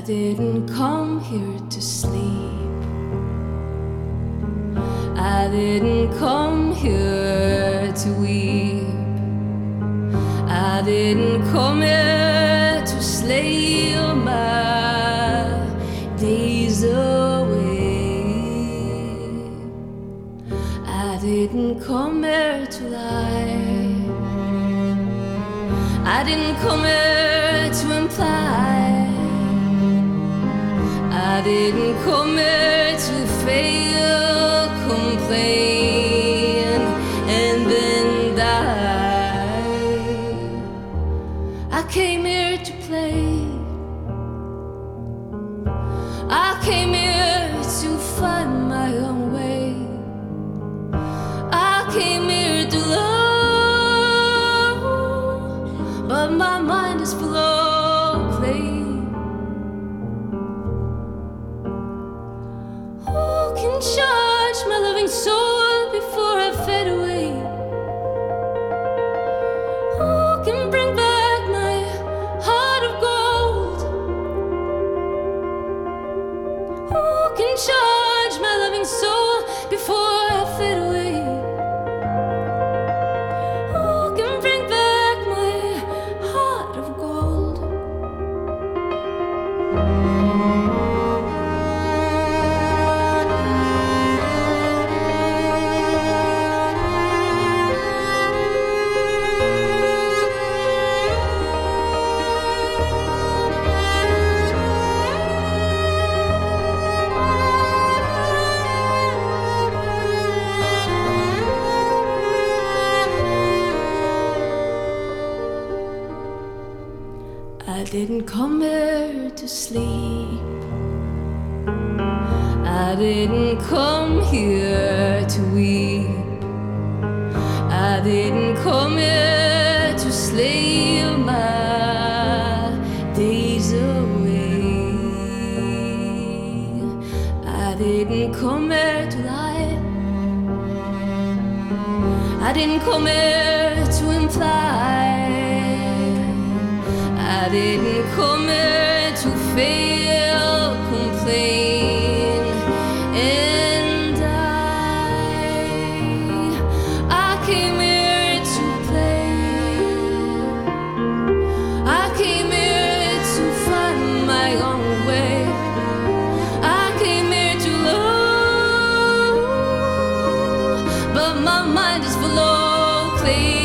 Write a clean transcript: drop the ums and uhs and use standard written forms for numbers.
didn't come here to sleep. I didn't come here to weep. I didn't come here to slay my days away. I didn't come here to lie. I didn't come here to imply. I didn't come here to fail, complain, and then die. I came here to play. I came here to find my own way. I came here to love, but my mind is full of play. Who can charge my loving soul before I fade away? Who can bring back my heart of gold? Who can charge my loving soul before I fade away? Who can bring back my heart of gold? I didn't come here to sleep. I didn't come here to weep. I didn't come here to slay my days away. I didn't come here to lie. I didn't come here to imply. I didn't come here to fail, complain, and die. I came here to play. I came here to find my own way. I came here to love, but my mind is full of clay.